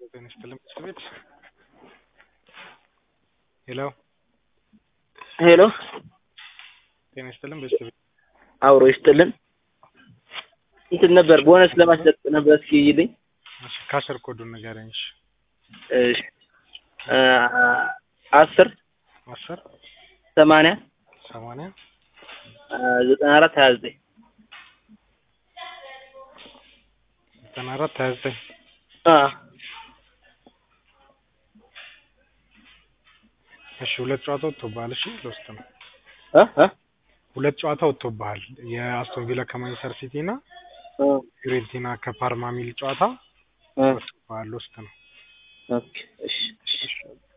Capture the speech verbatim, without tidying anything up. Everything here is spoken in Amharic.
ጤና ይስጥልኝ ቤት ሄሎ ሄሎ ጤና ይስጥልኝ ቤት አውሮ ይስጥልን እንትን ነበር ቦነስ ለማስለጥ ነበር እስኪ ይልኝ እሺ ካሸር ኮዱን ንገረኝ እሺ አስር አስር ሰማንያ ሰማንያ ዘጠና አራት ሃያ ዘጠኝ ዘጠና አራት ሃያ ዘጠኝ አ እሺ ሁለት ጨዋታ ወጥቶብሃል እሺ ለውስጥ ነው አ አ ሁለት ጨዋታ ወጥቶብሃል የአስቶን ቪላ ከማንቸስተር ሲቲ እና ፊዮሬንቲና ከፓርማ ሚል ጨዋታ ወጥቶብሃል ውስጥ ነው ኦኬ እሺ